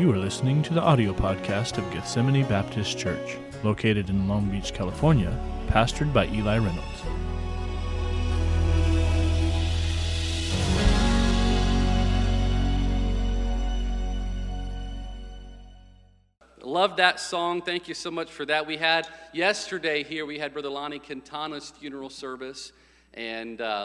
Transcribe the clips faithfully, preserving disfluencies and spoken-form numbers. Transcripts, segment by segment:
You are listening to the audio podcast of Gethsemane Baptist Church, located in Long Beach, California, pastored by Eli Reynolds. Love that song. Thank you so much for that. We had yesterday here, we had Brother Lonnie Quintana's funeral service, and uh,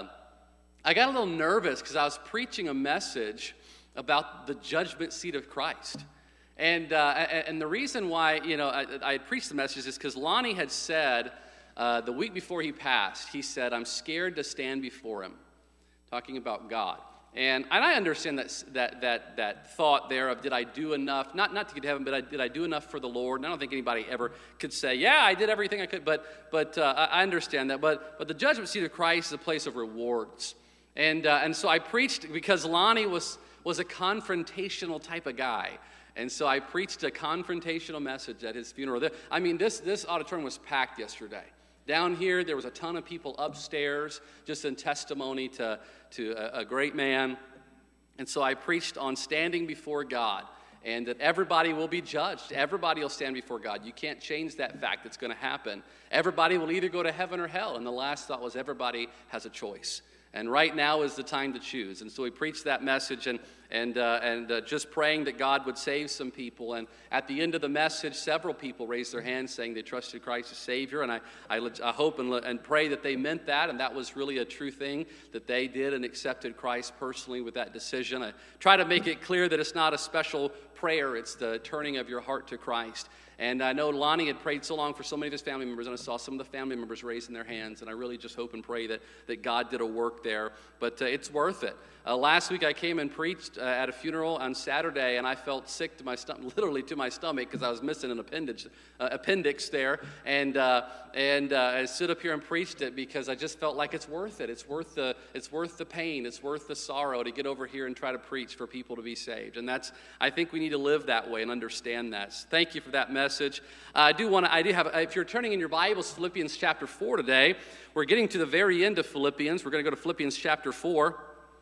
I got a little nervous because I was preaching a message about the judgment seat of Christ. And uh, and the reason why, you know, I, I had preached the message is because Lonnie had said uh, the week before he passed, he said, "I'm scared to stand before him," talking about God. And and I understand that that that that thought there of did I do enough, not not to get to heaven, but I, did I do enough for the Lord? And I don't think anybody ever could say, yeah, I did everything I could. But but uh, I understand that. But but the judgment seat of Christ is a place of rewards. And uh, and so I preached because Lonnie was was a confrontational type of guy. And so I preached a confrontational message at his funeral. I mean, this this auditorium was packed yesterday. Down here, there was a ton of people upstairs, just in testimony to, to a, a great man. And so I preached on standing before God, and that everybody will be judged. Everybody will stand before God. You can't change that fact. That's going to happen. Everybody will either go to heaven or hell. And the last thought was everybody has a choice. And right now is the time to choose. And so we preached that message and and uh, and uh, just praying that God would save some people. And at the end of the message, several people raised their hands saying they trusted Christ as Savior. And I, I, I hope and, and pray that they meant that. And that was really a true thing that they did and accepted Christ personally with that decision. I try to make it clear that it's not a special prayer. It's the turning of your heart to Christ. And I know Lonnie had prayed so long for so many of his family members, and I saw some of the family members raising their hands, and I really just hope and pray that, that God did a work there. But uh, it's worth it. Uh, last week I came and preached uh, at a funeral on Saturday, and I felt sick to my stomach, literally to my stomach, because I was missing an appendage, uh, appendix there. And uh, and uh, I stood up here and preached it because I just felt like it's worth it. It's worth the it's worth the pain. It's worth the sorrow to get over here and try to preach for people to be saved. And that's I think we need to live that way and understand that. So thank you for that message. Message. Uh, I do want to, I do have, if you're turning in your Bibles, Philippians chapter four today, we're getting to the very end of Philippians. We're going to go to Philippians chapter four.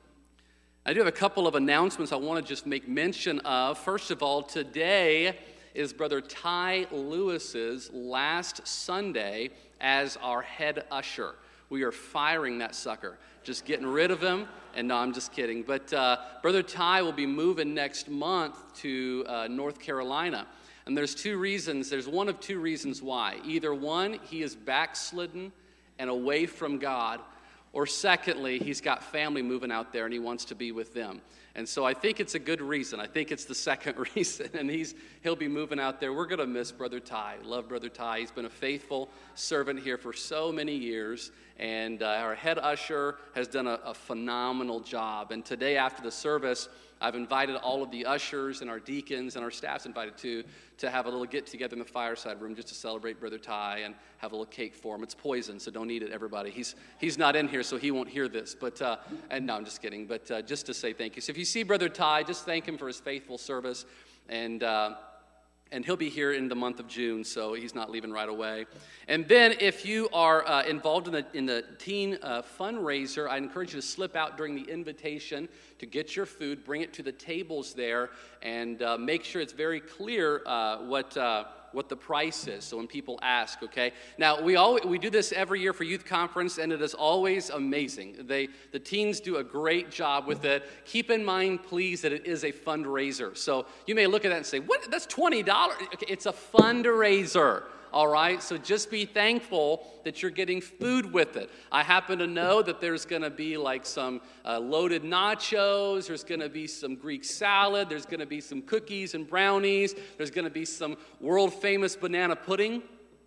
I do have a couple of announcements I want to just make mention of. First of all, today is Brother Ty Lewis's last Sunday as our head usher. We are firing that sucker, just getting rid of him. And no, I'm just kidding. But uh, Brother Ty will be moving next month to uh, North Carolina. And there's two reasons, there's one of two reasons why. Either one, he is backslidden and away from God, or secondly, he's got family moving out there and he wants to be with them. And so I think it's a good reason. I think it's the second reason, and he's he'll be moving out there. We're going to miss Brother Ty. Love Brother Ty. He's been a faithful servant here for so many years, and uh, our head usher has done a, a phenomenal job. And today after the service, I've invited all of the ushers and our deacons and our staff's invited too to have a little get-together in the fireside room just to celebrate Brother Ty and have a little cake for him. It's poison, so don't eat it, everybody. He's he's not in here, so he won't hear this. But uh, and no, I'm just kidding. But uh, just to say thank you. So if you see Brother Ty, just thank him for his faithful service, and uh, and he'll be here in the month of June, so he's not leaving right away. And then if you are uh, involved in the in the teen uh, fundraiser, I encourage you to slip out during the invitation to get your food, bring it to the tables there, and uh, make sure it's very clear uh, what uh, what the price is. So when people ask, okay. Now we all we do this every year for youth conference, and it is always amazing. They the teens do a great job with it. Keep in mind, please, that it is a fundraiser. So you may look at that and say, "What? That's twenty dollars." Okay, it's a fundraiser. All right, so just be thankful that you're getting food with it. I happen to know that there's going to be like some uh, loaded nachos. There's going to be some Greek salad. There's going to be some cookies and brownies. There's going to be some world-famous banana pudding,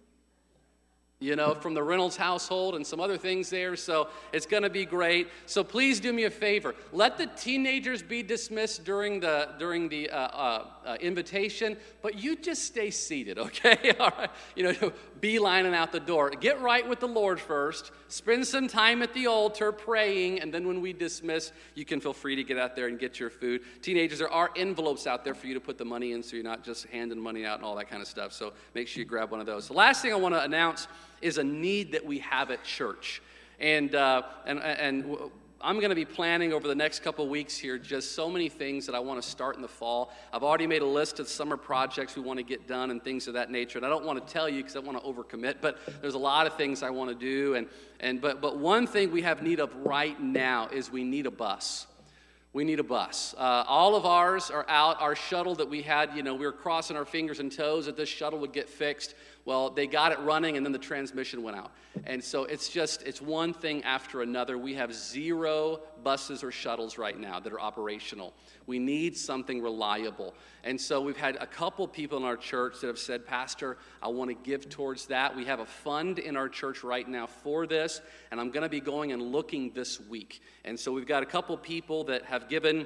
you know, from the Reynolds household and some other things there. So it's going to be great. So please do me a favor. Let the teenagers be dismissed during the during the uh, uh, uh, invitation, but you just stay seated, okay? All right. You know, beelining out the door. Get right with the Lord first. Spend some time at the altar praying, and then when we dismiss, you can feel free to get out there and get your food. Teenagers, there are envelopes out there for you to put the money in, so you're not just handing money out and all that kind of stuff. So make sure you grab one of those. The last thing I want to announce is a need that we have at church. And uh, and and I'm going to be planning over the next couple of weeks here just so many things that I want to start in the fall. I've already made a list of summer projects we want to get done and things of that nature. And I don't want to tell you because I want to overcommit, but there's a lot of things I want to do. And, and but, but one thing we have need of right now is we need a bus. We need a bus. Uh, all of ours are out. Our shuttle that we had, you know, we were crossing our fingers and toes that this shuttle would get fixed. Well, they got it running, and then the transmission went out. And so it's just, it's one thing after another. We have zero buses or shuttles right now that are operational. We need something reliable. And so we've had a couple people in our church that have said, Pastor, I want to give towards that. We have a fund in our church right now for this, and I'm going to be going and looking this week. And so we've got a couple people that have given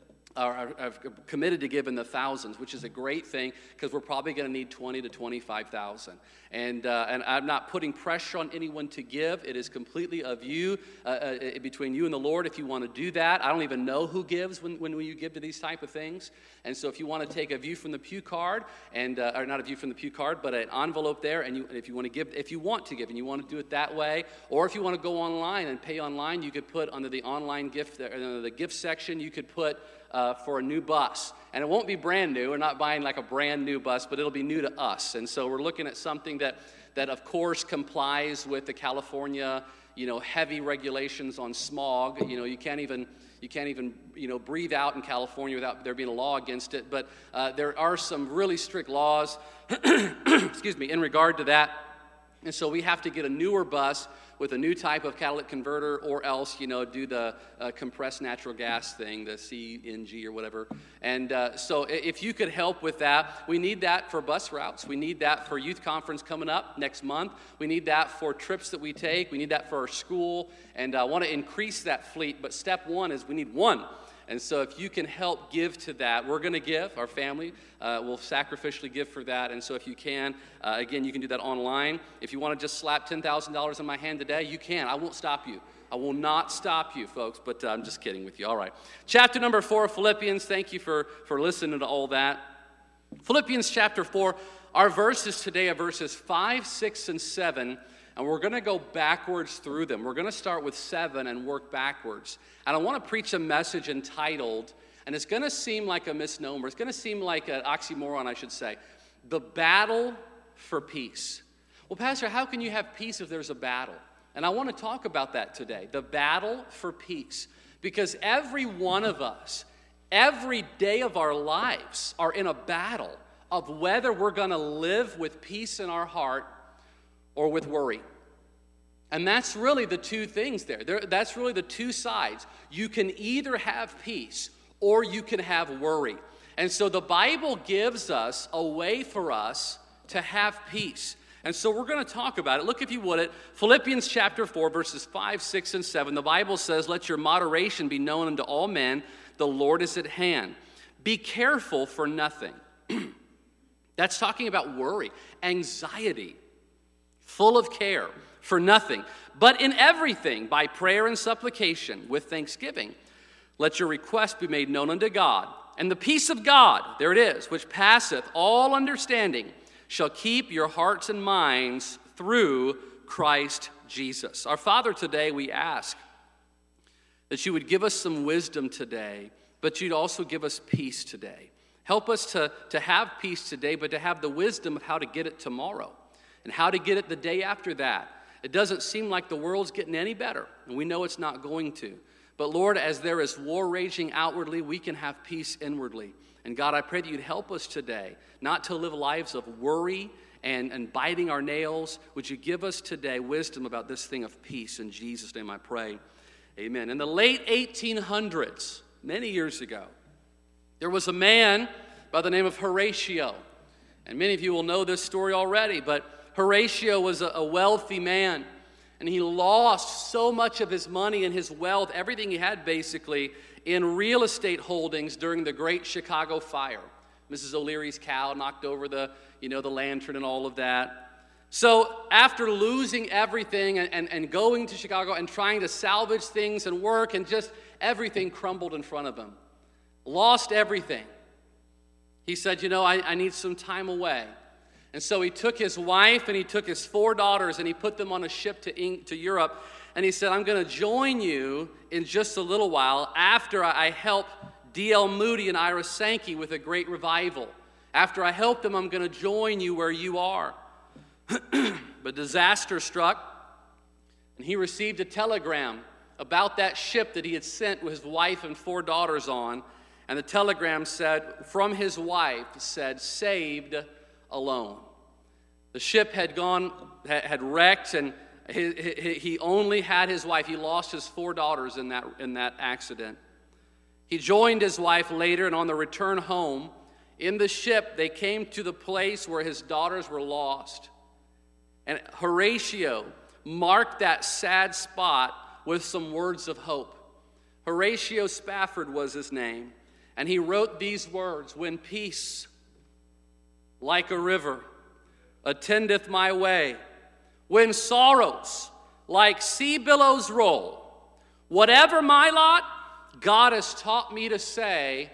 Are, are committed to give in the thousands, which is a great thing because we're probably going to need twenty to twenty-five thousand. And uh, and I'm not putting pressure on anyone to give. It is completely of you, uh, uh, between you and the Lord. If you want to do that, I don't even know who gives when, when you give to these type of things. And so if you want to take a view from the pew card, and uh, or not a view from the pew card, but an envelope there, and you, if you want to give, if you want to give, and you want to do it that way, or if you want to go online and pay online, you could put under the online gift, under the gift section, you could put. Uh, for a new bus. And it won't be brand new. We're not buying like a brand new bus, but it'll be new to us. And so we're looking at something that, that of course, complies with the California, you know, heavy regulations on smog. You know, you can't even, you can't even, you know, breathe out in California without there being a law against it. But uh, there are some really strict laws, excuse me, in regard to that. And so we have to get a newer bus with a new type of catalytic converter, or else, you know, do the uh, compressed natural gas thing, the C N G or whatever. And uh, so if you could help with that, we need that for bus routes. We need that for youth conference coming up next month. We need that for trips that we take. We need that for our school. And I want to increase that fleet. But step one is we need one. And so if you can help give to that, we're going to give. Our family uh, will sacrificially give for that. And so if you can, uh, again, you can do that online. If you want to just slap ten thousand dollars in my hand today, you can. I won't stop you. I will not stop you, folks, but uh, I'm just kidding with you. All right. Chapter number four of Philippians. Thank you for, for listening to all that. Philippians chapter four. Our verses today are verses five, six, and seven. And we're going to go backwards through them. We're going to start with seven and work backwards. And I want to preach a message entitled, and it's going to seem like a misnomer. It's going to seem like an oxymoron, I should say. The battle for peace. Well, Pastor, how can you have peace if there's a battle? And I want to talk about that today. The battle for peace. Because every one of us, every day of our lives are in a battle of whether we're going to live with peace in our heart or with worry. And that's really the two things there. there. That's really the two sides. You can either have peace or you can have worry. And so the Bible gives us a way for us to have peace. And so we're going to talk about it. Look, if you would, at Philippians chapter four, verses five, six, and seven. The Bible says, let your moderation be known unto all men. The Lord is at hand. Be careful for nothing. That's talking about worry, anxiety. Full of care for nothing, but in everything, by prayer and supplication, with thanksgiving, let your request be made known unto God. And the peace of God, there it is, which passeth all understanding, shall keep your hearts and minds through Christ Jesus. Our Father, today we ask that you would give us some wisdom today, but you'd also give us peace today. Help us to, to have peace today, but to have the wisdom of how to get it tomorrow. And how to get it the day after that. It doesn't seem like the world's getting any better, and we know it's not going to. But Lord, as there is war raging outwardly, we can have peace inwardly. And God, I pray that you'd help us today not to live lives of worry and, and biting our nails. Would you give us today wisdom about this thing of peace? In Jesus' name I pray. Amen. In the late eighteen hundreds, many years ago, there was a man by the name of Horatio. And many of you will know this story already, but Horatio was a, a wealthy man, and he lost so much of his money and his wealth, everything he had basically, in real estate holdings during the Great Chicago Fire. Missus O'Leary's cow knocked over the, you know, the lantern and all of that. So after losing everything and, and, and going to Chicago and trying to salvage things and work, and just everything crumbled in front of him, lost everything, he said, you know, I, I need some time away. And so he took his wife and he took his four daughters and he put them on a ship to, Eng- to Europe. And he said, I'm going to join you in just a little while after I help D L Moody and Ira Sankey with a great revival. After I help them, I'm going to join you where you are. But disaster struck, and he received a telegram about that ship that he had sent with his wife and four daughters on. And the telegram said, from his wife, said, saved alone. The ship had gone, had wrecked, and he, he, he only had his wife. He lost his four daughters in that, in that accident. He joined his wife later, and on the return home, in the ship, they came to the place where his daughters were lost. And Horatio marked that sad spot with some words of hope. Horatio Spafford was his name, and he wrote these words, when peace, like a river, attendeth my way, when sorrows, like sea billows roll, whatever my lot, God has taught me to say,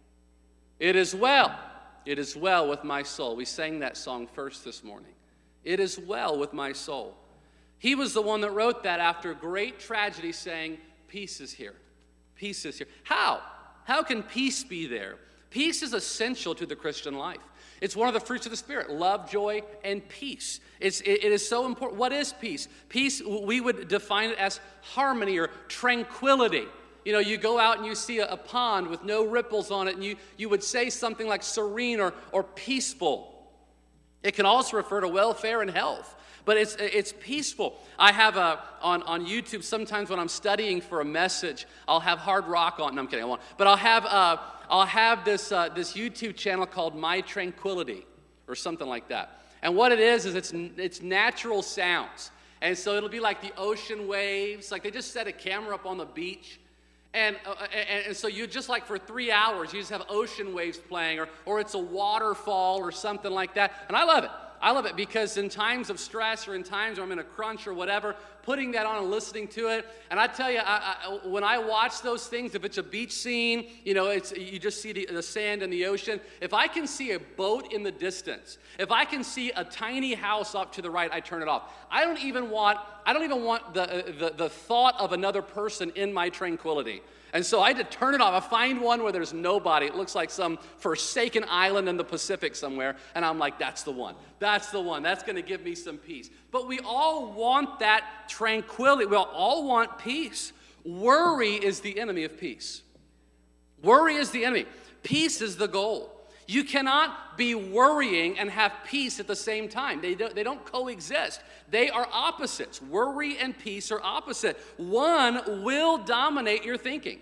it is well, it is well with my soul. We sang that song first this morning. It is well with my soul. He was the one that wrote that after great tragedy, saying, peace is here. Peace is here. How? How can peace be there? Peace is essential to the Christian life. It's one of the fruits of the Spirit, love, joy, and peace. It's, it, it is so important. What is peace? Peace, we would define it as harmony or tranquility. You know, you go out and you see a, a pond with no ripples on it, and you, you would say something like serene or, or peaceful. It can also refer to welfare and health, but it's it's peaceful. I have a, on, on YouTube, sometimes when I'm studying for a message, I'll have hard rock on. No, I'm kidding, I won't. But I'll have, uh, I'll have this, uh, this YouTube channel called My Tranquility or something like that. And what it is, is it's, it's natural sounds. And so it'll be like the ocean waves, like they just set a camera up on the beach. And, uh, and, and so you just like for three hours, you just have ocean waves playing, or, or it's a waterfall or something like that. And I love it. I love it because in times of stress or in times where I'm in a crunch or whatever, putting that on and listening to it. And I tell you, I, I, when I watch those things, if it's a beach scene, you know, it's you just see the, the sand and the ocean. If I can see a boat in the distance, if I can see a tiny house up to the right, I turn it off. I don't even want, I don't even want the, the, the thought of another person in my tranquility. And so I had to turn it off. I find one where there's nobody. It looks like some forsaken island in the Pacific somewhere. And I'm like, that's the one. That's the one. That's going to give me some peace. But we all want that tranquility. We all want peace. Worry is the enemy of peace. Worry is the enemy. Peace is the goal. You cannot be worrying and have peace at the same time. They don't, they don't coexist. They are opposites. Worry and peace are opposite. One will dominate your thinking.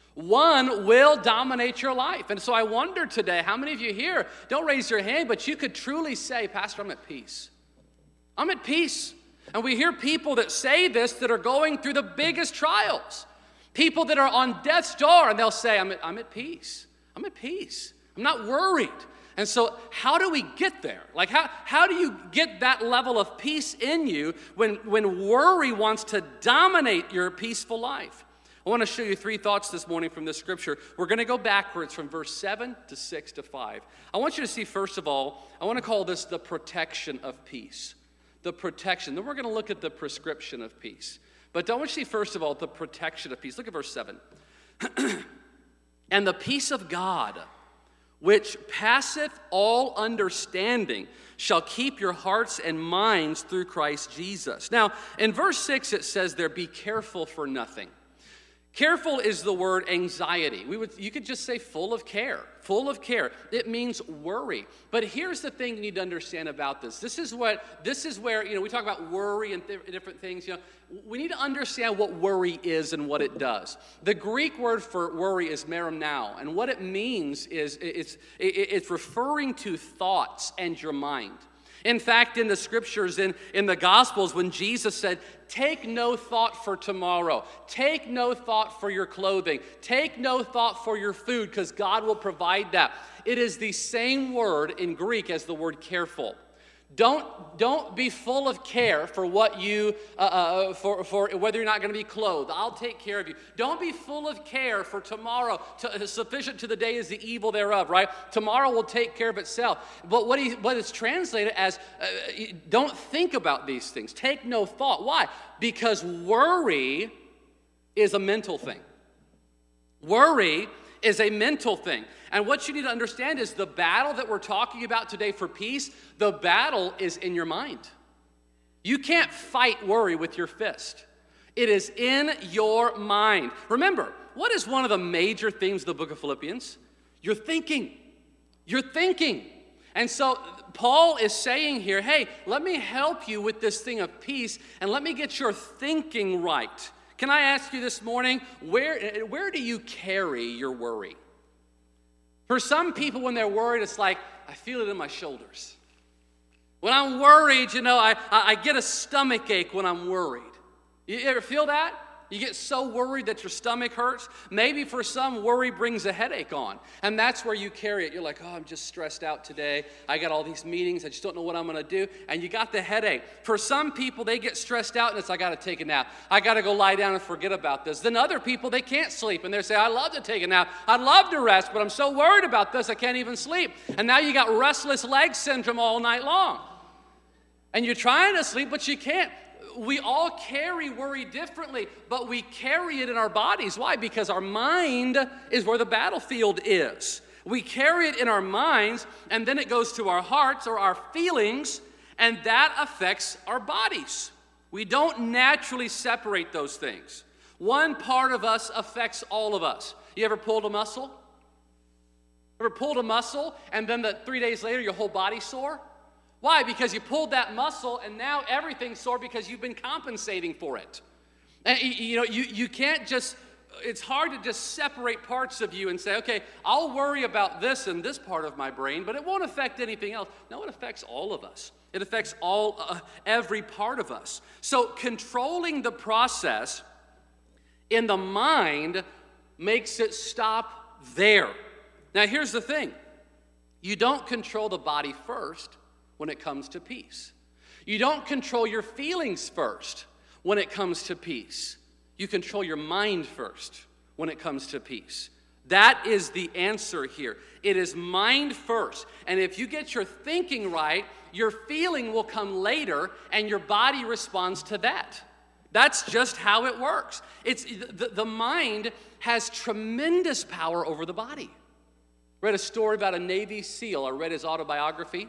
One will dominate your life. And so I wonder today, how many of you here, don't raise your hand, but you could truly say, Pastor, I'm at peace. I'm at peace. And we hear people that say this that are going through the biggest trials. People that are on death's door, and they'll say, I'm at, I'm at peace. I'm at peace. I'm not worried. And so how do we get there? Like how, how do you get that level of peace in you when, when worry wants to dominate your peaceful life? I want to show you three thoughts this morning from this scripture. We're going to go backwards from verse seven to six to five. I want you to see, first of all, I want to call this the protection of peace. The protection. Then we're going to look at the prescription of peace. But I want you to see, first of all, the protection of peace. Look at verse seven. And the peace of God, which passeth all understanding, shall keep your hearts and minds through Christ Jesus. Now, in verse six, it says there, be careful for nothing. Careful is the word anxiety. We would, you could just say full of care, full of care. It means worry. But here's the thing you need to understand about this. This is what, this is where, you know, we talk about worry and th- different things, you know. We need to understand what worry is and what it does. The Greek word for worry is merimnao, and what it means is it's, it's referring to thoughts and your mind. In fact, in the scriptures, in, in the Gospels, when Jesus said, take no thought for tomorrow, take no thought for your clothing, take no thought for your food, because God will provide that. It is the same word in Greek as the word careful. Don't, don't be full of care for what you, uh, uh, for, for whether you're not going to be clothed. I'll take care of you. Don't be full of care for tomorrow. To, sufficient to the day is the evil thereof, right? Tomorrow will take care of itself. But what, he, what is translated as, uh, don't think about these things. Take no thought. Why? Because worry is a mental thing. Worry is a mental thing. And what you need to understand is the battle that we're talking about today for peace, the battle is in your mind. You can't fight worry with your fist. It is in your mind. Remember, what is one of the major themes of the book of Philippians? You're thinking. You're thinking. And so Paul is saying here, hey, let me help you with this thing of peace, and let me get your thinking right. Can I ask you this morning, where, where do you carry your worry? For some people, when they're worried, it's like, I feel it in my shoulders. When I'm worried, you know, I, I get a stomach ache when I'm worried. You ever feel that? You get so worried that your stomach hurts. Maybe for some, worry brings a headache on. And that's where you carry it. You're like, oh, I'm just stressed out today. I got all these meetings. I just don't know what I'm going to do. And you got the headache. For some people, they get stressed out and it's, I got to take a nap. I got to go lie down and forget about this. Then other people, they can't sleep. And they say, I love to take a nap. I'd love to rest, but I'm so worried about this, I can't even sleep. And now you got restless leg syndrome all night long. And you're trying to sleep, but you can't. We all carry worry differently, but we carry it in our bodies. Why? Because our mind is where the battlefield is. We carry it in our minds, and then it goes to our hearts or our feelings, and that affects our bodies. We don't naturally separate those things. One part of us affects all of us. You ever pulled a muscle? Ever pulled a muscle, and then the three days later, your whole body's sore? Why? Because you pulled that muscle and now everything's sore because you've been compensating for it. And, you know, you, you can't just, it's hard to just separate parts of you and say, okay, I'll worry about this in this part of my brain, but it won't affect anything else. No, it affects all of us. It affects all, uh, every part of us. So controlling the process in the mind makes it stop there. Now here's the thing. You don't control the body first when it comes to peace. You don't control your feelings first when it comes to peace. You control your mind first when it comes to peace. That is the answer here. It is mind first. And if you get your thinking right, your feeling will come later and your body responds to that. That's just how it works. It's the, the mind has tremendous power over the body. I read a story about a Navy SEAL. I read his autobiography.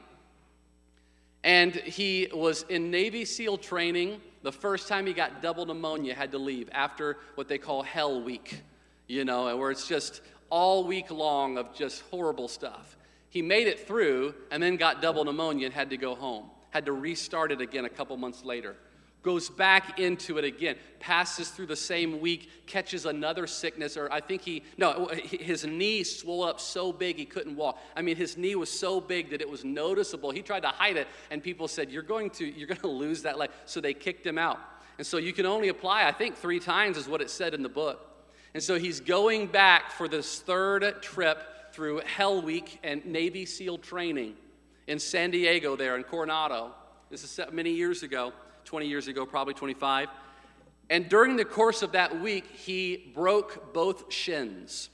And he was in Navy SEAL training. The first time he got double pneumonia, had to leave after what they call Hell Week, you know, where it's just all week long of just horrible stuff. He made it through and then got double pneumonia and had to go home. Had to restart it again a couple months later. Goes back into it again, passes through the same week, catches another sickness, or I think he, no, his knee swelled up so big he couldn't walk. I mean, his knee was so big that it was noticeable. He tried to hide it, and people said, you're going to, you're going to lose that leg. So they kicked him out. And so you can only apply, I think, three times is what it said in the book. And so he's going back for this third trip through Hell Week and Navy SEAL training in San Diego there in Coronado. This is many years ago. twenty years ago, probably twenty-five. And during the course of that week, he broke both shins.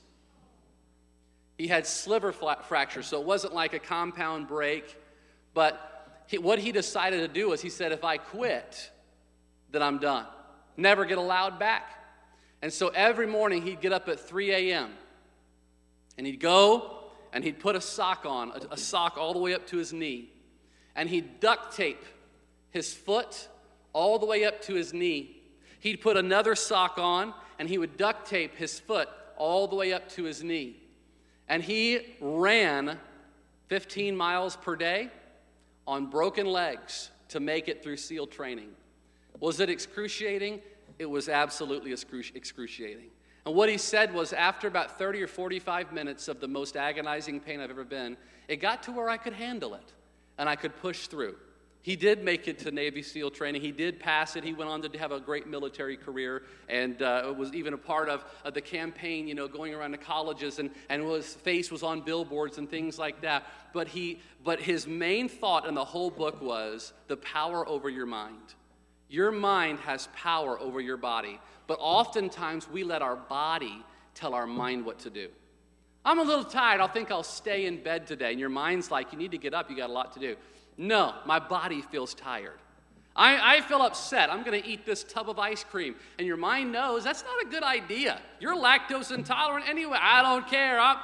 He had sliver fractures, so it wasn't like a compound break. But he, what he decided to do was he said, if I quit, then I'm done. Never get allowed back. And so every morning he'd get up at three a.m. and he'd go and he'd put a sock on, a, a sock all the way up to his knee. And he'd duct tape his foot all the way up to his knee. He'd put another sock on, and he would duct tape his foot all the way up to his knee. And he ran fifteen miles per day on broken legs to make it through SEAL training. Was it excruciating? It was absolutely excruciating. And what he said was after about thirty or forty-five minutes of the most agonizing pain I've ever been, it got to where I could handle it, and I could push through. He did make it to Navy SEAL training. He did pass it. He went on to have a great military career and uh, was even a part of, of the campaign, you know, going around to colleges, and, and his face was on billboards and things like that. But, he, but his main thought in the whole book was the power over your mind. Your mind has power over your body, but oftentimes we let our body tell our mind what to do. I'm a little tired. I'll think I'll stay in bed today. And your mind's like, you need to get up. You got a lot to do. No, my body feels tired. I, I feel upset. I'm going to eat this tub of ice cream. And your mind knows that's not a good idea. You're lactose intolerant anyway. I don't care. I'm...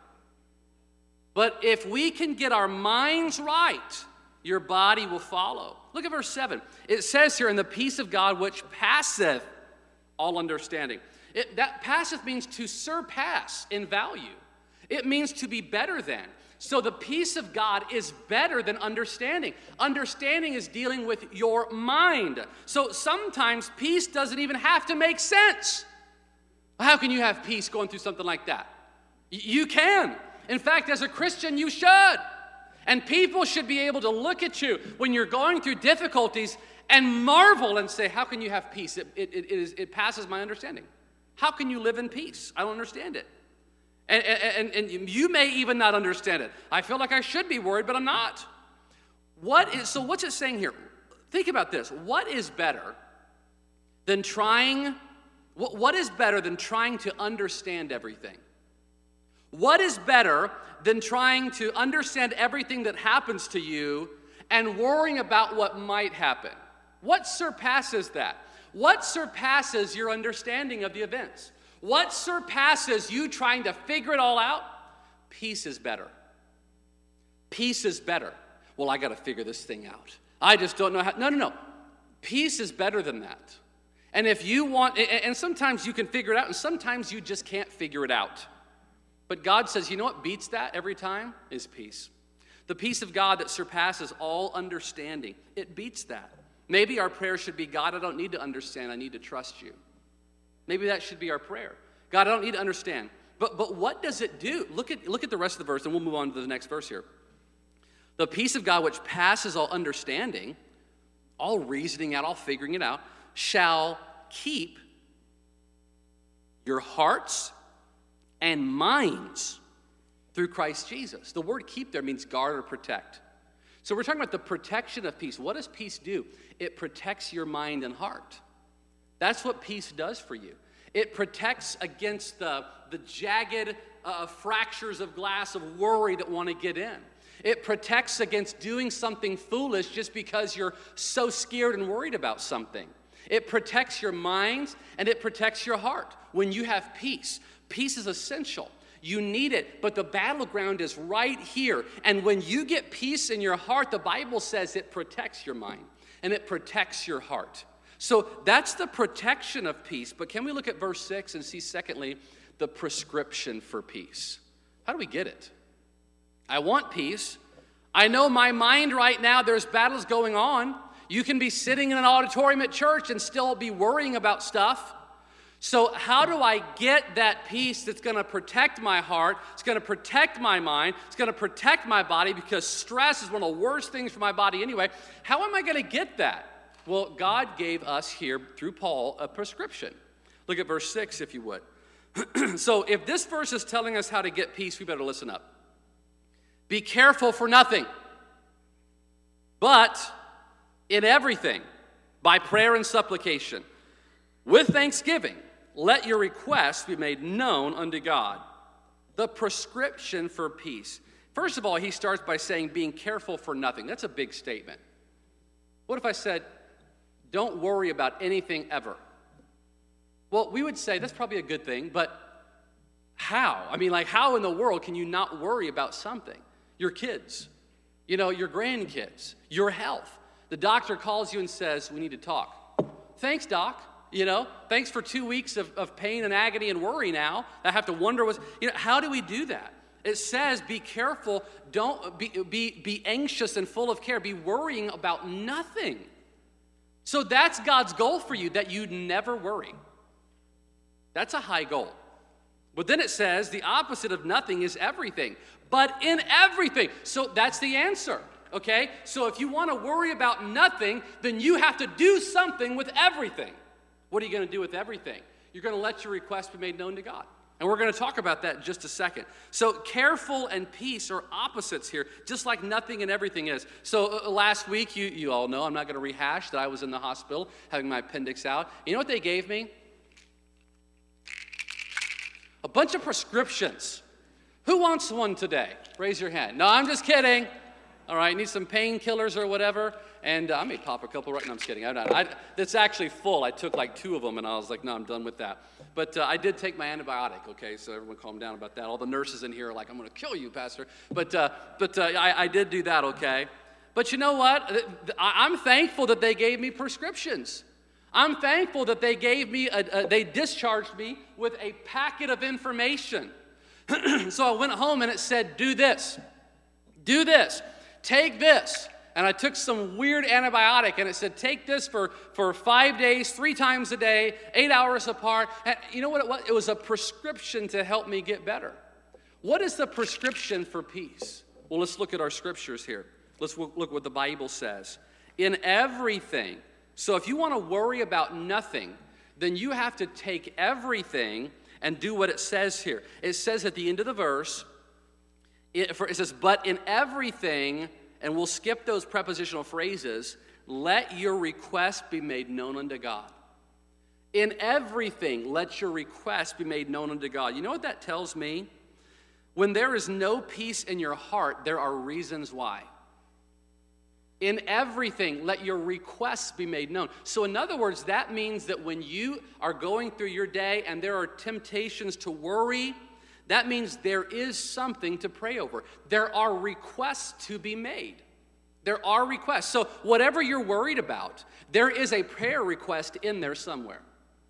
But if we can get our minds right, your body will follow. Look at verse seven. It says here, "In the peace of God which passeth all understanding." It, that passeth means to surpass in value. It means to be better than. So the peace of God is better than understanding. Understanding is dealing with your mind. So sometimes peace doesn't even have to make sense. How can you have peace going through something like that? Y- you can. In fact, as a Christian, you should. And people should be able to look at you when you're going through difficulties and marvel and say, how can you have peace? It, it, it, is, it passes my understanding. How can you live in peace? I don't understand it. And, and, and you may even not understand it. I feel like I should be worried, but I'm not. What is, so what's it saying here? Think about this. What is better than trying, what, what is better than trying to understand everything? What is better than trying to understand everything that happens to you and worrying about what might happen? What surpasses that? What surpasses your understanding of the events? What surpasses you trying to figure it all out? Peace is better. Peace is better. Well, I got to figure this thing out. I just don't know how. No, no, no. Peace is better than that. And if you want, and sometimes you can figure it out, and sometimes you just can't figure it out. But God says, you know what beats that every time? Is peace. The peace of God that surpasses all understanding. It beats that. Maybe our prayer should be, God, I don't need to understand. I need to trust you. Maybe that should be our prayer. God, I don't need to understand. But, but what does it do? Look at, look at the rest of the verse, and we'll move on to the next verse here. The peace of God which passes all understanding, all reasoning out, all figuring it out, shall keep your hearts and minds through Christ Jesus. The word keep there means guard or protect. So we're talking about the protection of peace. What does peace do? It protects your mind and heart. That's what peace does for you. It protects against the, the jagged uh, fractures of glass of worry that want to get in. It protects against doing something foolish just because you're so scared and worried about something. It protects your mind and it protects your heart. When you have peace, peace is essential. You need it, but the battleground is right here. And when you get peace in your heart, the Bible says it protects your mind and it protects your heart. So that's the protection of peace. But can we look at verse six and see, secondly, the prescription for peace? How do we get it? I want peace. I know my mind right now, there's battles going on. You can be sitting in an auditorium at church and still be worrying about stuff. So how do I get that peace that's going to protect my heart? It's going to protect my mind. It's going to protect my body, because stress is one of the worst things for my body anyway. How am I going to get that? Well, God gave us here, through Paul, a prescription. Look at verse six, if you would. So if this verse is telling us how to get peace, we better listen up. Be careful for nothing, but in everything, by prayer and supplication, with thanksgiving, let your requests be made known unto God. The prescription for peace. First of all, he starts by saying, being careful for nothing. That's a big statement. What if I said, don't worry about anything ever? Well, we would say that's probably a good thing, but how? I mean, like, how in the world can you not worry about something? Your kids, you know, your grandkids, your health. The doctor calls you and says, we need to talk. Thanks, doc. You know, thanks for two weeks of, of pain and agony and worry now. I have to wonder, what's, you know, how do we do that? It says, be careful, don't be, be, be anxious and full of care, be worrying about nothing. So that's God's goal for you, that you never worry. That's a high goal. But then it says the opposite of nothing is everything. But in everything. So that's the answer. okay? So if you want to worry about nothing, then you have to do something with everything. What are you going to do with everything? You're going to let your request be made known to God. And we're going to talk about that in just a second. So careful and peace are opposites here, just like nothing and everything is. So uh, last week, you, you all know, I'm not going to rehash that I was in the hospital having my appendix out. You know what they gave me? A bunch of prescriptions. Who wants one today? Raise your hand. No, I'm just kidding. All right, need some painkillers or whatever. And uh, I may pop a couple right now. I'm just kidding. I'm not. I, it's actually full. I took like two of them, and I was like, no, I'm done with that. But uh, I did take my antibiotic, okay? So everyone calm down about that. All the nurses in here are like, I'm going to kill you, Pastor. But uh, but uh, I, I did do that, okay? But you know what? I'm thankful that they gave me prescriptions. I'm thankful that they gave me, a, a, they discharged me with a packet of information. So I went home, and it said, do this, do this, take this. And I took some weird antibiotic, and it said, take this for, for five days, three times a day, eight hours apart. And you know what it was? It was a prescription to help me get better. What is the prescription for peace? Well, let's look at our scriptures here. Let's look what the Bible says. In everything, so if you want to worry about nothing, then you have to take everything and do what it says here. It says at the end of the verse, it, for, it says, but in everything, and we'll skip those prepositional phrases, let your request be made known unto God. In everything, let your request be made known unto God. You know what that tells me? When there is no peace in your heart, there are reasons why. In everything, let your requests be made known. So in other words, that means that when you are going through your day and there are temptations to worry, that means there is something to pray over. There are requests to be made. There are requests. So whatever you're worried about, there is a prayer request in there somewhere.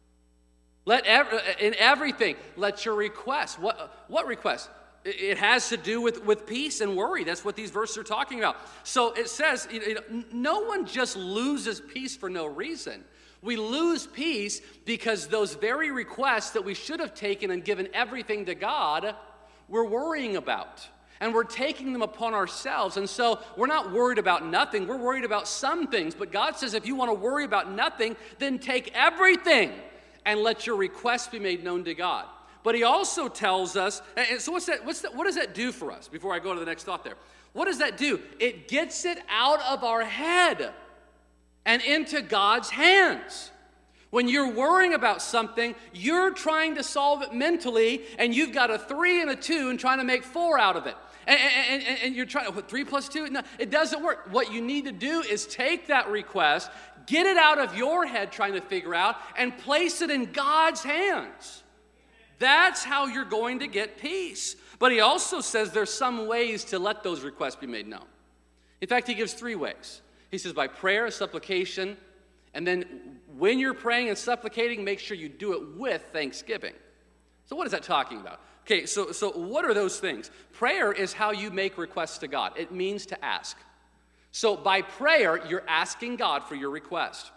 Let ev- in everything, let your request. What, what request? It has to do with, with peace and worry. That's what these verses are talking about. So it says, you know, no one just loses peace for no reason. We lose peace because those very requests that we should have taken and given everything to God, we're worrying about. And we're taking them upon ourselves. And so we're not worried about nothing. We're worried about some things. But God says if you want to worry about nothing, then take everything and let your requests be made known to God. But he also tells us, and so what's that, what's that, what does that do for us before I go to the next thought there? What does that do? It gets it out of our head and into God's hands. When you're worrying about something, you're trying to solve it mentally, and you've got a three and a two and trying to make four out of it. And, and, and, and you're trying, what, three plus two? No, it doesn't work. What you need to do is take that request, get it out of your head trying to figure out, and place it in God's hands. That's how you're going to get peace. But he also says there's some ways to let those requests be made known. In fact, he gives three ways. He says by prayer, supplication, and then when you're praying and supplicating, make sure you do it with thanksgiving. So what is that talking about? Okay, so, so what are those things? Prayer is how you make requests to God. It means to ask. So by prayer, you're asking God for your request.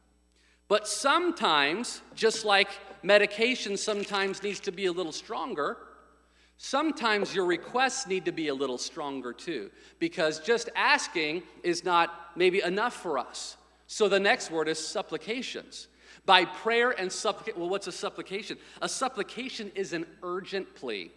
But sometimes, just like medication sometimes needs to be a little stronger, sometimes your requests need to be a little stronger too, because just asking is not maybe enough for us. So the next word is supplications. By prayer and supplication, well, what's a supplication? A supplication is an urgent plea.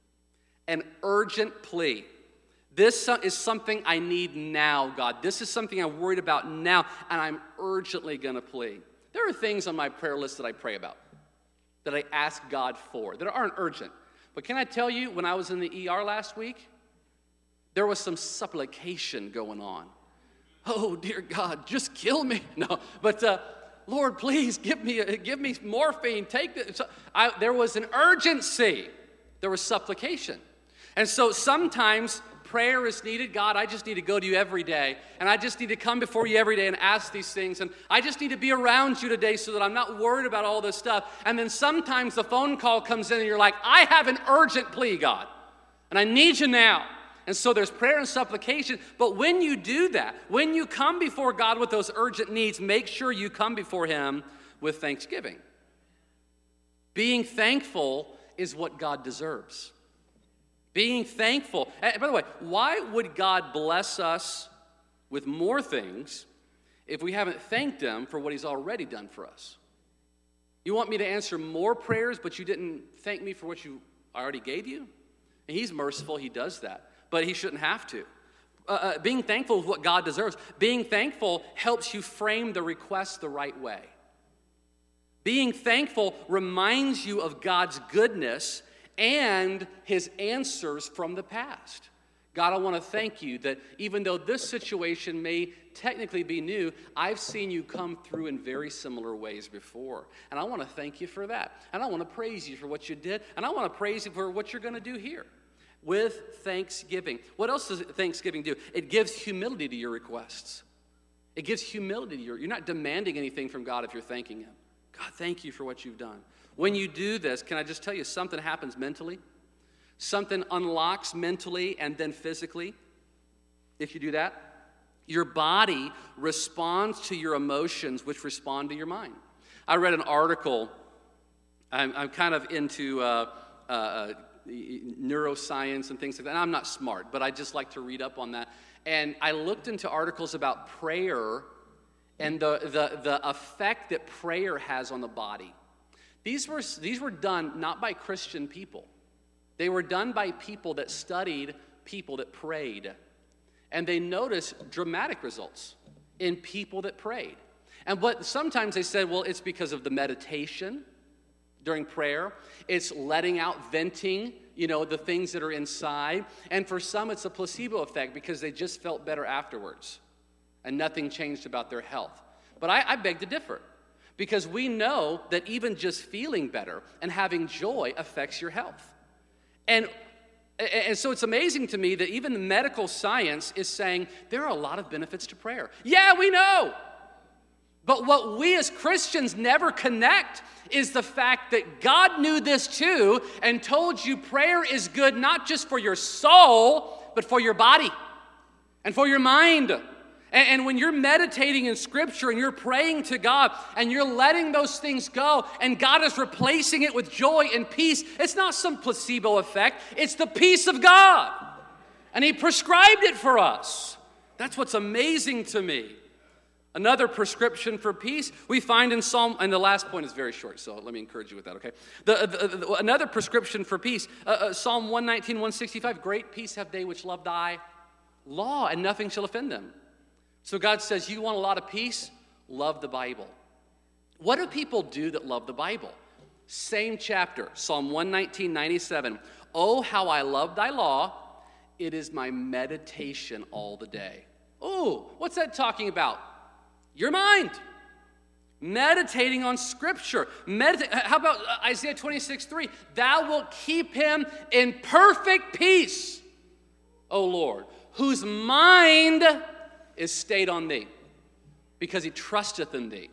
An urgent plea. This is something I need now, God. This is something I'm worried about now, and I'm urgently going to plea. There are things on my prayer list that I pray about, that I ask God for, that aren't urgent. But can I tell you, when I was in the E R last week, there was some supplication going on. Oh, dear God, just kill me. No, but uh, Lord, please give me give me morphine. Take this. I, there was an urgency. There was supplication. And so sometimes prayer is needed. God, I just need to go to you every day. And I just need to come before you every day and ask these things. And I just need to be around you today so that I'm not worried about all this stuff. And then sometimes the phone call comes in and you're like, I have an urgent plea, God. And I need you now. And so there's prayer and supplication. But when you do that, when you come before God with those urgent needs, make sure you come before him with thanksgiving. Being thankful is what God deserves. Being thankful. And by the way, why would God bless us with more things if we haven't thanked him for what he's already done for us? You want me to answer more prayers, but you didn't thank me for what you I already gave you? And he's merciful, he does that, but he shouldn't have to. Uh, uh, being thankful is what God deserves. Being thankful helps you frame the request the right way. Being thankful reminds you of God's goodness and his answers from the past. God, I want to thank you that even though this situation may technically be new, I've seen you come through in very similar ways before. And I want to thank you for that. And I want to praise you for what you did. And I want to praise you for what you're going to do here with thanksgiving. What else does thanksgiving do? It gives humility to your requests. It gives humility to your, you're not demanding anything from God if you're thanking him. God, thank you for what you've done. When you do this, can I just tell you, something happens mentally? Something unlocks mentally and then physically. If you do that, your body responds to your emotions, which respond to your mind. I read an article. I'm, I'm kind of into uh, uh, neuroscience and things like that. And I'm not smart, but I just like to read up on that. And I looked into articles about prayer and the, the, the effect that prayer has on the body. These were, these were done not by Christian people. They were done by people that studied people that prayed. And they noticed dramatic results in people that prayed. And what sometimes they said, well, it's because of the meditation during prayer. It's letting out, venting, you know, the things that are inside. And for some, it's a placebo effect because they just felt better afterwards. And nothing changed about their health. But I, I beg to differ. Because we know that even just feeling better and having joy affects your health. And, and so it's amazing to me that even the medical science is saying there are a lot of benefits to prayer. Yeah, we know. But what we as Christians never connect is the fact that God knew this too and told you prayer is good not just for your soul, but for your body and for your mind. And when you're meditating in Scripture and you're praying to God and you're letting those things go and God is replacing it with joy and peace, it's not some placebo effect. It's the peace of God. And he prescribed it for us. That's what's amazing to me. Another prescription for peace we find in Psalm, and the last point is very short, so let me encourage you with that, okay? The, the, the, another prescription for peace, uh, uh, Psalm one nineteen, one sixty-five, great peace have they which love thy law, and nothing shall offend them. So God says, you want a lot of peace? Love the Bible. What do people do that love the Bible? Same chapter, Psalm one nineteen, ninety-seven. Oh, how I love thy law. It is my meditation all the day. Oh, what's that talking about? Your mind. Meditating on Scripture. Medita- How about Isaiah twenty-six, three? Thou wilt keep him in perfect peace, O Lord, whose mind is stayed on thee, because he trusteth in thee.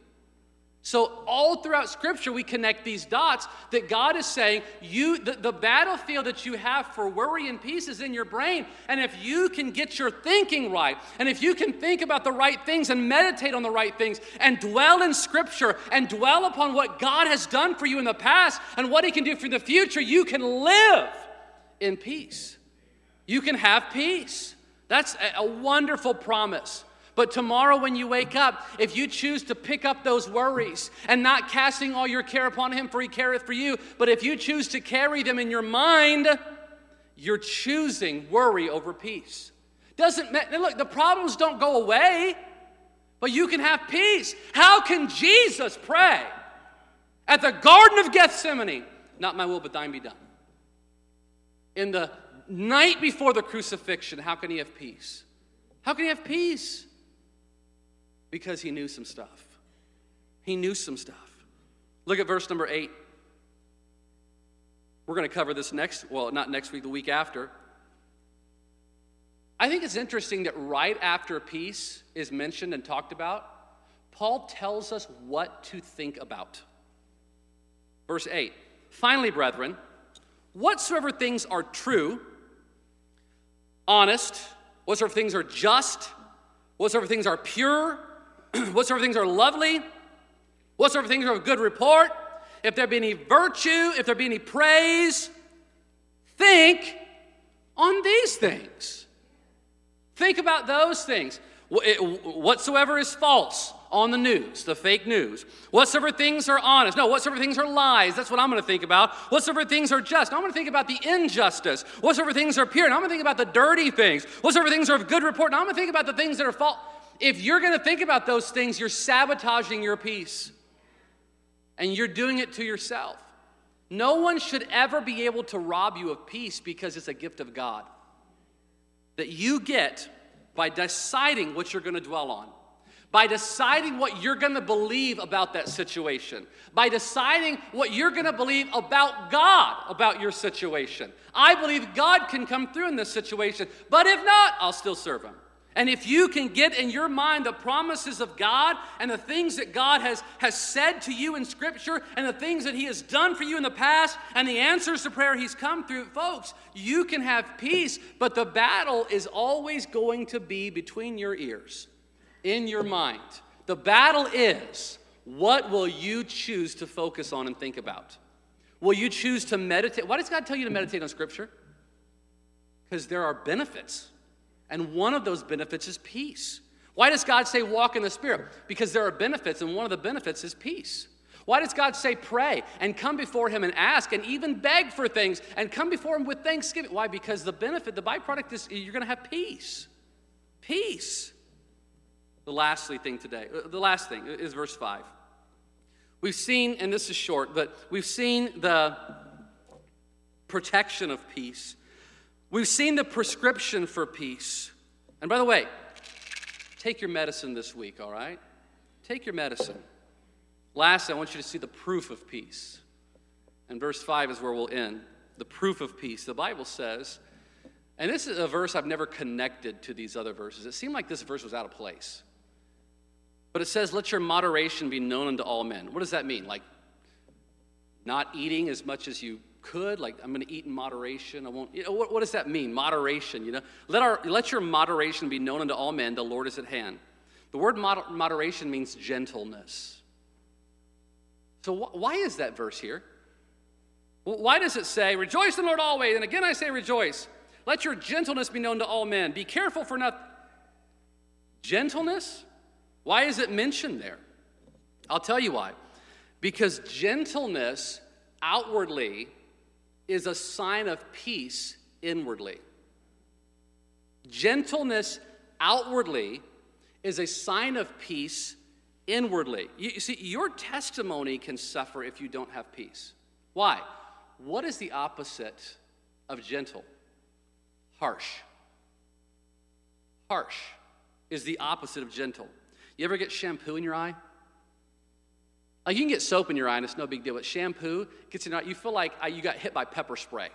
So all throughout Scripture, we connect these dots that God is saying, you, the, the battlefield that you have for worry and peace is in your brain. And if you can get your thinking right, and if you can think about the right things and meditate on the right things, and dwell in Scripture, and dwell upon what God has done for you in the past, and what he can do for the future, you can live in peace. You can have peace. That's a, a wonderful promise. But tomorrow when you wake up, if you choose to pick up those worries and not casting all your care upon him, for he careth for you, but if you choose to carry them in your mind, you're choosing worry over peace. Doesn't matter. Look, the problems don't go away, but you can have peace. How can Jesus pray at the Garden of Gethsemane, not my will but thine be done? In the night before the crucifixion, how can he have peace? How can he have peace? Because he knew some stuff. He knew some stuff. Look at verse number eight. We're going to cover this next, well, not next week, the week after. I think it's interesting that right after peace is mentioned and talked about, Paul tells us what to think about. Verse eight. Finally, brethren, whatsoever things are true, honest, whatsoever things are just, whatsoever things are pure, whatsoever things are lovely, whatsoever things are of good report, if there be any virtue, if there be any praise, think on these things. Think about those things. Whatsoever is false on the news, the fake news. Whatsoever things are honest. No, whatsoever things are lies. That's what I'm going to think about. Whatsoever things are just. Now I'm going to think about the injustice. Whatsoever things are pure. Now I'm going to think about the dirty things. Whatsoever things are of good report. Now I'm going to think about the things that are false. If you're going to think about those things, you're sabotaging your peace. And you're doing it to yourself. No one should ever be able to rob you of peace because it's a gift of God that you get by deciding what you're going to dwell on, by deciding what you're going to believe about that situation, by deciding what you're going to believe about God about your situation. I believe God can come through in this situation, but if not, I'll still serve him. And if you can get in your mind the promises of God and the things that God has, has said to you in Scripture and the things that he has done for you in the past and the answers to prayer he's come through, folks, you can have peace, but the battle is always going to be between your ears, in your mind. The battle is, what will you choose to focus on and think about? Will you choose to meditate? Why does God tell you to meditate on Scripture? Because there are benefits. And one of those benefits is peace. Why does God say walk in the Spirit? Because there are benefits, and one of the benefits is peace. Why does God say pray and come before him and ask and even beg for things and come before him with thanksgiving? Why? Because the benefit, the byproduct is you're going to have peace. Peace. The lastly thing today, the last thing is verse five. We've seen, and this is short, but we've seen the protection of peace. We've seen the prescription for peace. And by the way, take your medicine this week, all right? Take your medicine. Last, I want you to see the proof of peace. And verse five is where we'll end. The proof of peace. The Bible says, and this is a verse I've never connected to these other verses. It seemed like this verse was out of place. But it says, let your moderation be known unto all men. What does that mean? Like not eating as much as you could, like I'm going to eat in moderation. I won't. You know, what, what does that mean? Moderation. You know, let our let your moderation be known unto all men. The Lord is at hand. The word moder- moderation means gentleness. So wh- why is that verse here? Well, why does it say, "Rejoice in the Lord always"? And again, I say, "Rejoice." Let your gentleness be known to all men. Be careful for nothing. Gentleness. Why is it mentioned there? I'll tell you why. Because gentleness outwardly is a sign of peace inwardly. Gentleness outwardly is a sign of peace inwardly. You, you see, your testimony can suffer if you don't have peace. Why? What is the opposite of gentle? Harsh. Harsh is the opposite of gentle. You ever get shampoo in your eye? Like you can get soap in your eye and it's no big deal, but shampoo gets in your eye, you feel like you got hit by pepper spray.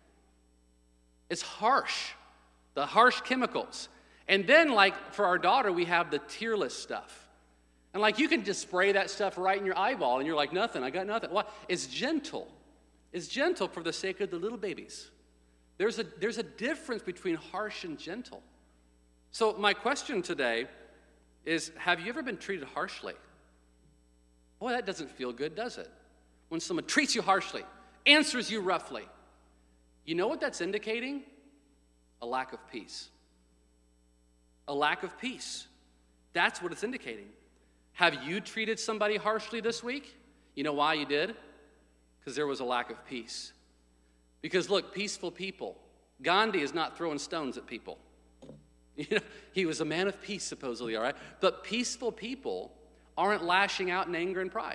It's harsh, the harsh chemicals. And then like for our daughter, we have the tearless stuff. And like you can just spray that stuff right in your eyeball and you're like, nothing, I got nothing. Why? It's gentle. It's gentle for the sake of the little babies. There's a, there's a difference between harsh and gentle. So my question today is, have you ever been treated harshly? Boy, that doesn't feel good, does it? When someone treats you harshly, answers you roughly. You know what that's indicating? A lack of peace. A lack of peace. That's what it's indicating. Have you treated somebody harshly this week? You know why you did? Because there was a lack of peace. Because look, peaceful people. Gandhi is not throwing stones at people. You know, he was a man of peace, supposedly, all right? But peaceful people aren't lashing out in anger and pride.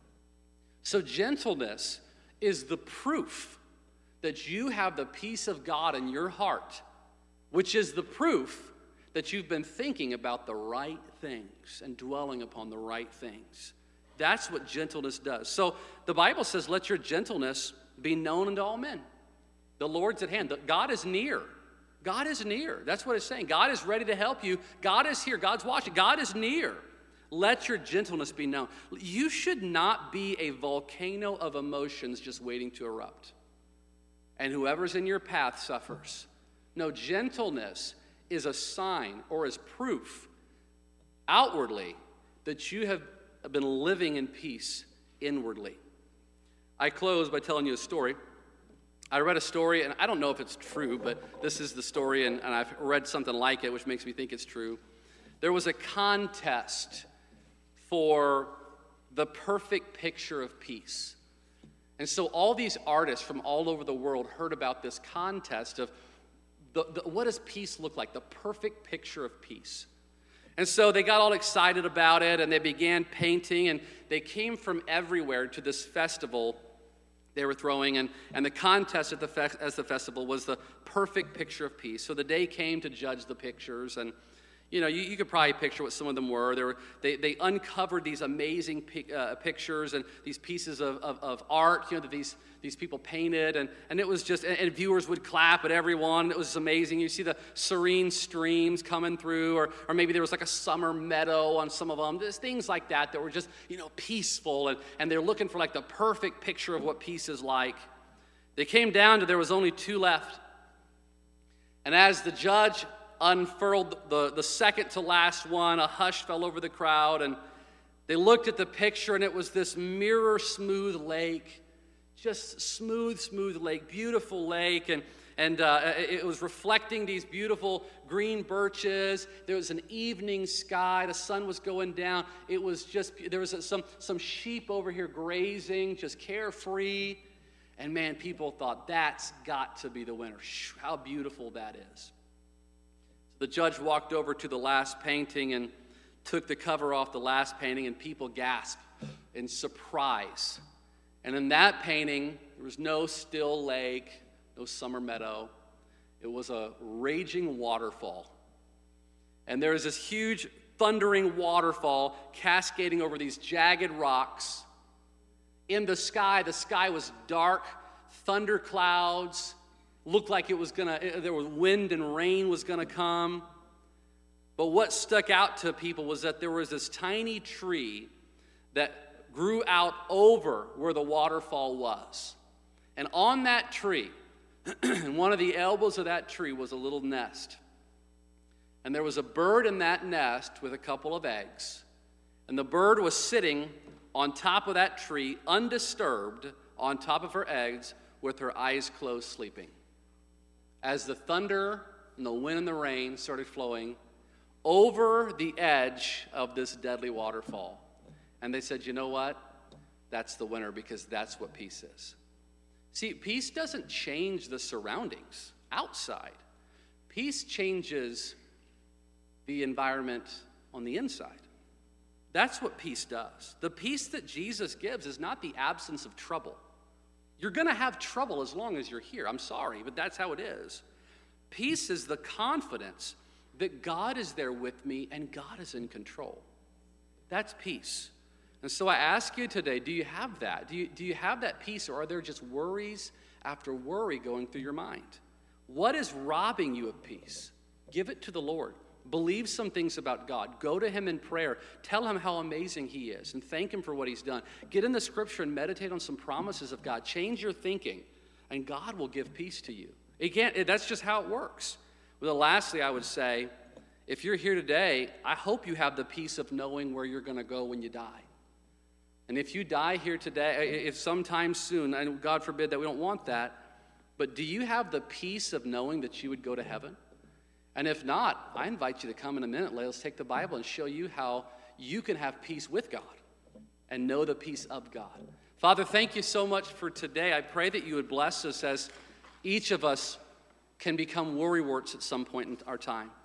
So gentleness is the proof that you have the peace of God in your heart, which is the proof that you've been thinking about the right things and dwelling upon the right things. That's what gentleness does. So the Bible says, let your gentleness be known unto all men. The Lord's at hand. God is near. God is near. That's what it's saying. God is ready to help you. God is here. God's watching. God is near. Let your gentleness be known. You should not be a volcano of emotions just waiting to erupt. And whoever's in your path suffers. No, gentleness is a sign or is proof outwardly that you have been living in peace inwardly. I close by telling you a story. I read a story, and I don't know if it's true, but this is the story, and, and I've read something like it, which makes me think it's true. there was a contest for the perfect picture of peace. And so all these artists from all over the world heard about this contest of the, the, what does peace look like, the perfect picture of peace. And so they got all excited about it, and they began painting, and they came from everywhere to this festival they were throwing, and, and the contest at the fe- as the festival was the perfect picture of peace. So the day came to judge the pictures, and you know, you, you could probably picture what some of them were. They were, they, they uncovered these amazing pic, uh, pictures and these pieces of, of, of art, you know, that these, these people painted, and, and it was just, and, and viewers would clap at everyone. It was amazing. You see the serene streams coming through, or, or maybe there was like a summer meadow on some of them. There's things like that that were just, you know, peaceful, and, and they're looking for like the perfect picture of what peace is like. They came down to there was only two left. And as the judge unfurled the, the second to last one, a hush fell over the crowd, and they looked at the picture, and it was this mirror smooth lake, just smooth, smooth lake, beautiful lake, and, and uh, it was reflecting these beautiful green birches. There was an evening sky, the sun was going down. It was just, there was some, some sheep over here grazing, just carefree, and man, people thought, that's got to be the winner. How beautiful that is. The judge walked over to the last painting and took the cover off the last painting, and people gasped in surprise. And in that painting, there was no still lake, no summer meadow. It was a raging waterfall. And there was this huge thundering waterfall cascading over these jagged rocks. In the sky, the sky was dark, thunder clouds. Looked like it was gonna, there was wind and rain was gonna come. But what stuck out to people was that there was this tiny tree that grew out over where the waterfall was. And on that tree, in one of the elbows of that tree was a little nest. And there was a bird in that nest with a couple of eggs. And the bird was sitting on top of that tree, undisturbed, on top of her eggs, with her eyes closed, sleeping. As the thunder and the wind and the rain started flowing over the edge of this deadly waterfall. And they said, you know what? That's the winner, because that's what peace is. See, peace doesn't change the surroundings outside. Peace changes the environment on the inside. That's what peace does. The peace that Jesus gives is not the absence of trouble. You're going to have trouble as long as you're here. I'm sorry, but that's how it is. Peace is the confidence that God is there with me and God is in control. That's peace. And so I ask you today, do you have that? Do you, do you have that peace, or are there just worries after worry going through your mind? What is robbing you of peace? Give it to the Lord. Believe some things about God. Go to him in prayer. Tell him how amazing he is and thank him for what he's done. Get in the scripture and meditate on some promises of God. Change your thinking, and God will give peace to you. Again, that's just how it works. Well, lastly, I would say, if you're here today, I hope you have the peace of knowing where you're going to go when you die. And if you die here today, if sometime soon, and God forbid that we don't want that, but do you have the peace of knowing that you would go to heaven? And if not, I invite you to come in a minute. Let's take the Bible and show you how you can have peace with God and know the peace of God. Father, thank you so much for today. I pray that you would bless us as each of us can become worrywarts at some point in our time.